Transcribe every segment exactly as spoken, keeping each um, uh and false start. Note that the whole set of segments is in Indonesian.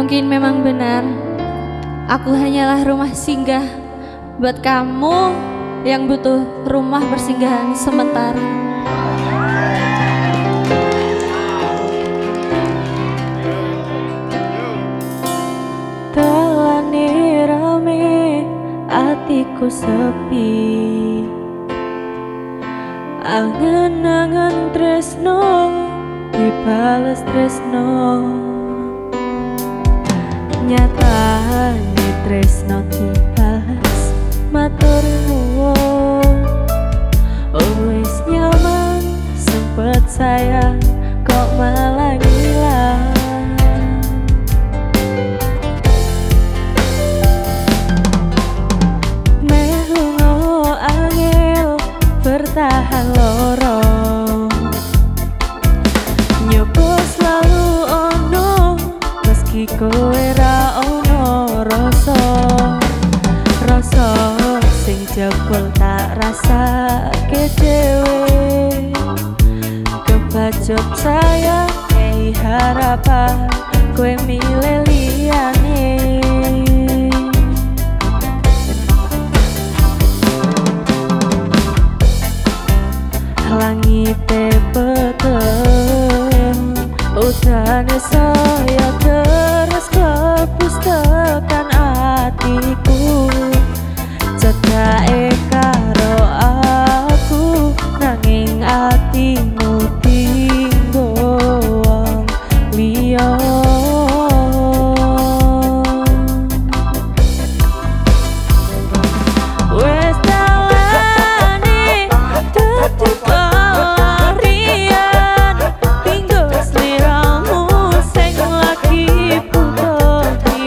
Mungkin memang benar, aku hanyalah rumah singgah buat kamu yang butuh rumah persinggahan sementara. Telani rame, atiku sepi, angen-angen tresno dibales tresno, nyatane tresno dibales matur nuwun. Wis nyaman sempet sayang kok malah ngilang. Meh lunga angel bertahan loro, nyoba selalu ono meski kowe ra ono rasa. Rasa sing jebul tak rasa ke dhewe, kebacut sayang kei harapan kowe milih liyane. Langite peteng udane saya terus kepus tekan atiku, cedake karo aku nanging atimu tinggo wong liya. Wes dalane dadi pelarian, tinggo sliramu sing lagi butuh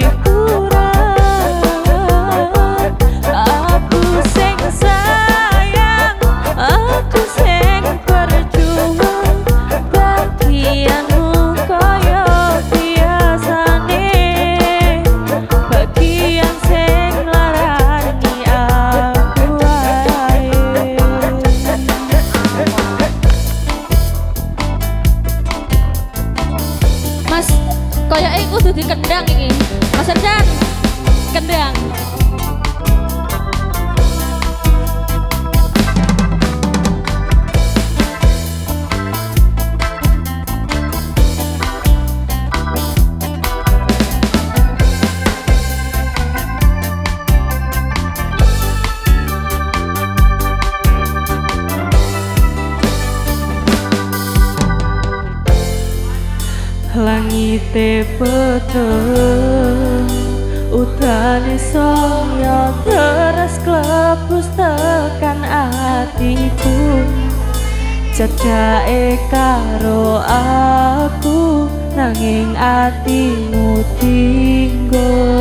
hiburan. Aku sing sayang, aku sing berjuang, bagianmu kaya biasane, bagian sing larani aku ae. Mas, koyoke kudu dikendang iki. Mas Erdan, kendang. Langite peteng udane saya terus klepus tekan atiku, cedake karo aku nanging atimu tinggo